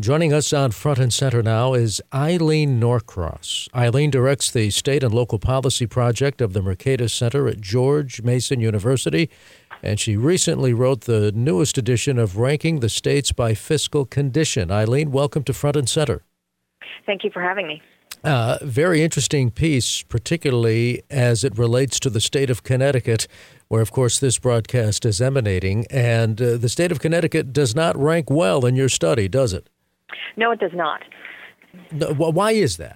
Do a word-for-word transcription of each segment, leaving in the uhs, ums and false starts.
Joining us on Front and Center now is Eileen Norcross. Eileen directs the State and Local Policy Project of the Mercatus Center at George Mason University, and she recently wrote the newest edition of Ranking the States by Fiscal Condition. Eileen, welcome to Front and Center. Thank you for having me. Uh, very interesting piece, particularly as it relates to the state of Connecticut, where, of course, this broadcast is emanating. And uh, the state of Connecticut does not rank well in your study, does it? No, it does not. No, why is that?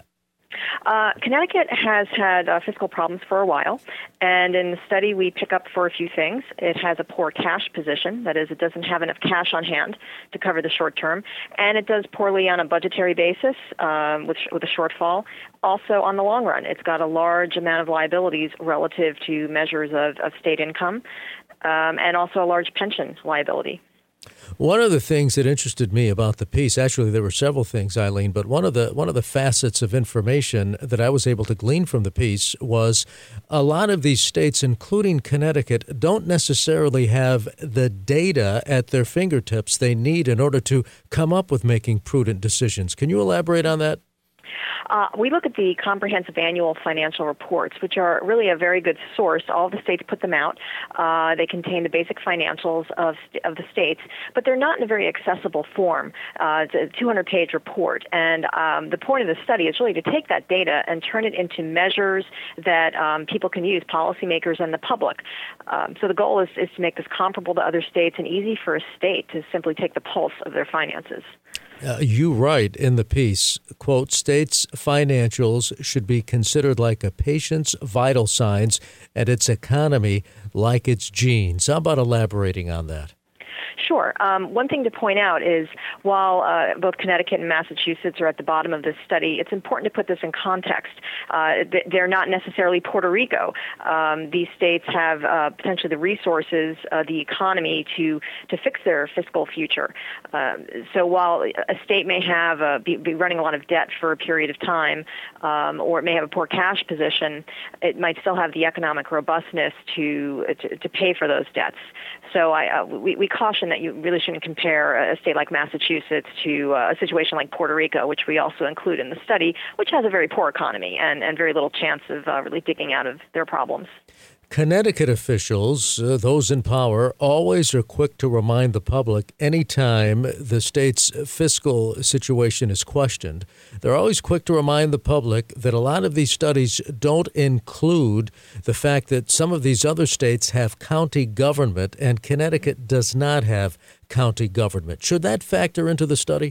Uh, Connecticut has had uh, fiscal problems for a while, and in the study we pick up for a few things. It has a poor cash position, that is, it doesn't have enough cash on hand to cover the short term, and it does poorly on a budgetary basis um, with, with a shortfall. Also, on the long run, it's got a large amount of liabilities relative to measures of, of state income, um, and also a large pension liability. One of the things that interested me about the piece, actually there were several things, Eileen, but one of the one of the facets of information that I was able to glean from the piece was a lot of these states, including Connecticut, don't necessarily have the data at their fingertips they need in order to come up with making prudent decisions. Can you elaborate on that? Uh, we look at the comprehensive annual financial reports, which are really a very good source. All the states put them out. Uh, they contain the basic financials of of the states, but they're not in a very accessible form. Uh, it's a two hundred page report, and um, the point of the study is really to take that data and turn it into measures that um, people can use, policymakers and the public. Um, so the goal is, is to make this comparable to other states and easy for a state to simply take the pulse of their finances. Uh, you write in the piece, quote, states' financials should be considered like a patient's vital signs and its economy like its genes. How about elaborating on that? Sure. Um, one thing to point out is while uh, both Connecticut and Massachusetts are at the bottom of this study, it's important to put this in context. Uh, they're not necessarily Puerto Rico. Um, these states have uh, potentially the resources, uh, the economy to, to fix their fiscal future. Uh, so while a state may have uh, be, be running a lot of debt for a period of time, um, or it may have a poor cash position, it might still have the economic robustness to to, to pay for those debts. So I, uh, we, we caution that you really shouldn't compare a state like Massachusetts to uh, a situation like Puerto Rico, which we also include in the study, which has a very poor economy and, and very little chance of uh, really digging out of their problems. Connecticut officials, uh, those in power, always are quick to remind the public anytime the state's fiscal situation is questioned. They're always quick to remind the public that a lot of these studies don't include the fact that some of these other states have county government and Connecticut does not have county government. Should that factor into the study?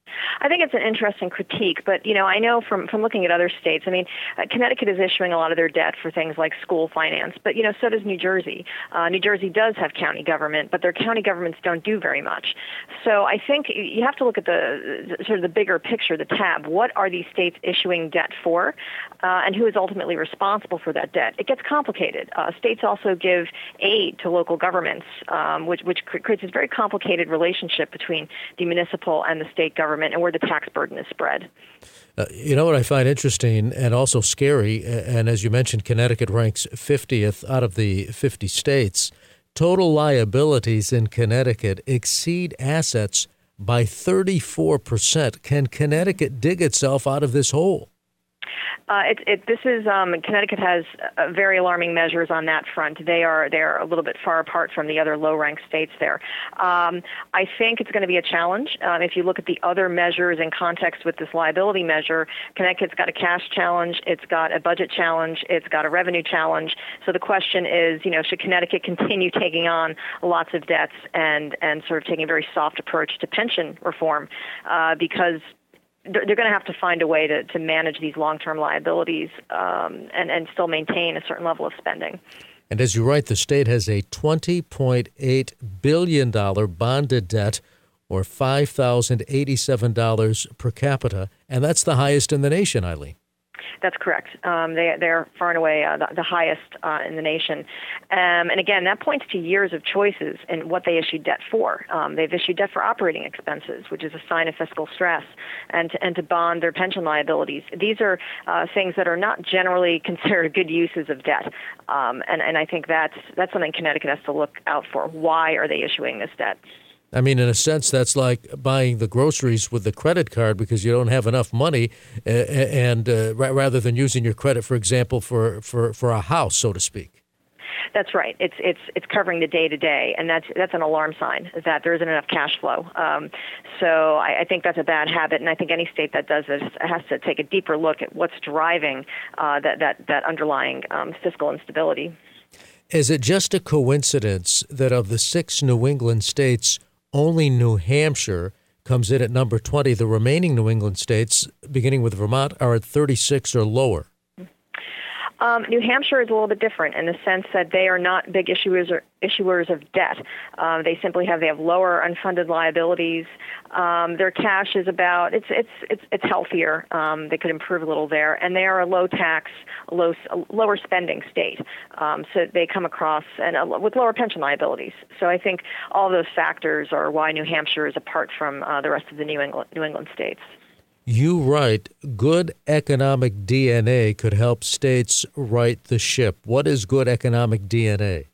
I think it's an interesting critique, but, you know, I know from, from looking at other states, I mean, uh, Connecticut is issuing a lot of their debt for things like school finance, but, you know, so does New Jersey. Uh, New Jersey does have county government, but their county governments don't do very much. So I think you have to look at the, the sort of the bigger picture, the tab. What are these states issuing debt for, uh, and who is ultimately responsible for that debt? It gets complicated. Uh, states also give aid to local governments, um, which, which creates this very complicated relationship between the municipal and the state government, and where the tax burden is spread. Uh, you know what I find interesting and also scary, and as you mentioned, Connecticut ranks fiftieth out of the fifty states. Total liabilities in Connecticut exceed assets by thirty-four percent. Can Connecticut dig itself out of this hole? Uh, it, it, this is um, Connecticut has uh, very alarming measures on that front. They are they are a little bit far apart from the other low-ranked states there. Um, I think it's going to be a challenge. Um, if you look at the other measures in context with this liability measure, Connecticut's got a cash challenge, it's got a budget challenge, it's got a revenue challenge. So the question is, you know, should Connecticut continue taking on lots of debts and and sort of taking a very soft approach to pension reform? Uh, because they're going to have to find a way to, to manage these long-term liabilities um, and, and still maintain a certain level of spending. And as you write, the state has a twenty point eight billion dollars bonded debt, or five thousand eighty-seven dollars per capita, and that's the highest in the nation, Eileen. That's correct. Um, they, they're far and away uh, the, the highest uh, in the nation. Um, and again, that points to years of choices in what they issued debt for. Um, they've issued debt for operating expenses, which is a sign of fiscal stress, and to, and to bond their pension liabilities. These are uh, things that are not generally considered good uses of debt. Um, and, and I think that's, that's something Connecticut has to look out for. Why are they issuing this debt? I mean, in a sense, that's like buying the groceries with the credit card because you don't have enough money, uh, and uh, rather than using your credit, for example, for, for, for a house, so to speak. That's right. It's it's it's covering the day to day, and that's that's an alarm sign that there isn't enough cash flow. Um, so I, I think that's a bad habit, and I think any state that does this has to take a deeper look at what's driving uh, that that that underlying um, fiscal instability. Is it just a coincidence that of the six New England states, only New Hampshire comes in at number twenty? The remaining New England states, beginning with Vermont, are at thirty-six or lower. Um, New Hampshire is a little bit different in the sense that they are not big issuers or issuers of debt. Um, they simply have they have lower unfunded liabilities. Um, their cash is about it's it's it's it's healthier. Um, they could improve a little there, and they are a low tax, low lower spending state. Um, so they come across and uh, with lower pension liabilities. So I think all those factors are why New Hampshire is apart from uh, the rest of the New England New England states. You write, good economic D N A could help states right the ship. What is good economic D N A?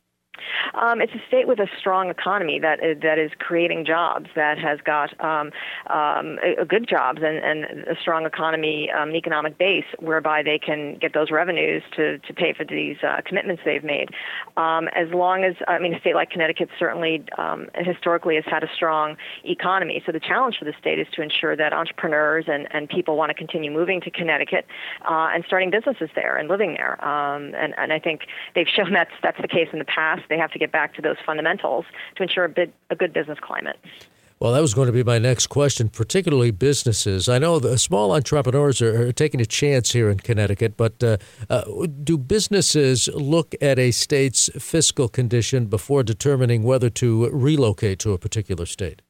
Um, it's a state with a strong economy that is, that is creating jobs, that has got um, um, a, a good jobs and, and a strong economy, um, an economic base whereby they can get those revenues to, to pay for these uh, commitments they've made. Um, as long as, I mean, a state like Connecticut certainly um, historically has had a strong economy. So the challenge for the state is to ensure that entrepreneurs and, and people want to continue moving to Connecticut uh, and starting businesses there and living there. Um, and, and I think they've shown that's, that's the case in the past. They have to get back to those fundamentals to ensure a, bit, a good business climate. Well, that was going to be my next question, particularly businesses. I know the small entrepreneurs are, are taking a chance here in Connecticut, but uh, uh, do businesses look at a state's fiscal condition before determining whether to relocate to a particular state?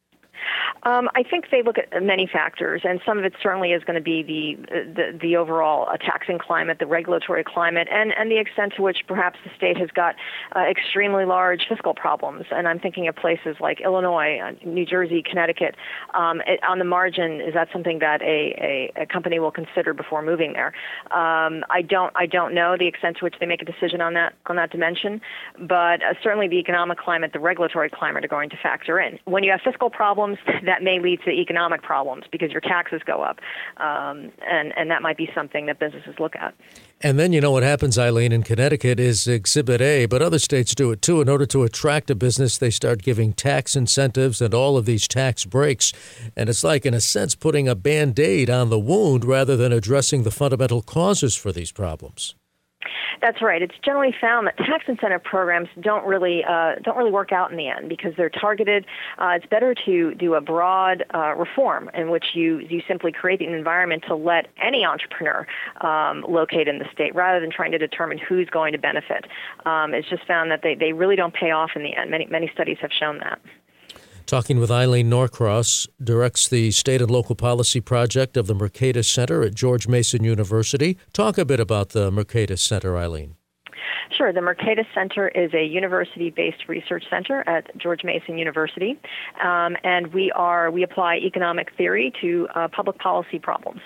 Um, I think they look at many factors, and some of it certainly is going to be the the, the overall uh, taxing climate, the regulatory climate, and, and the extent to which perhaps the state has got uh, extremely large fiscal problems. And I'm thinking of places like Illinois, uh, New Jersey, Connecticut. Um, it, on the margin, is that something that a, a, a company will consider before moving there? Um, I don't I don't know the extent to which they make a decision on that on that dimension, but uh, certainly the economic climate, the regulatory climate are going to factor in. When you have fiscal problems, that may lead to economic problems because your taxes go up, um, and, and that might be something that businesses look at. And then you know what happens, Eileen, in Connecticut is Exhibit A, but other states do it too. In order to attract a business, they start giving tax incentives and all of these tax breaks. And it's like, in a sense, putting a Band-Aid on the wound rather than addressing the fundamental causes for these problems. That's right. It's generally found that tax incentive programs don't really uh, don't really work out in the end because they're targeted. Uh, it's better to do a broad uh, reform in which you you simply create an environment to let any entrepreneur um, locate in the state rather than trying to determine who's going to benefit. Um, it's just found that they, they really don't pay off in the end. Many many studies have shown that. Talking with Eileen Norcross, directs the State and Local Policy Project of the Mercatus Center at George Mason University. Talk a bit about the Mercatus Center, Eileen. Sure. The Mercatus Center is a university-based research center at George Mason University, um, and we are we apply economic theory to uh, public policy problems.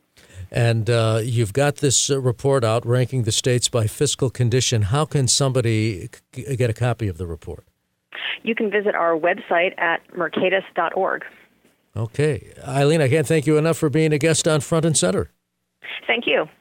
And uh, you've got this uh, report out ranking the states by fiscal condition. How can somebody c- get a copy of the report? You can visit our website at mercatus dot org. Okay. Eileen, I can't thank you enough for being a guest on Front and Center. Thank you.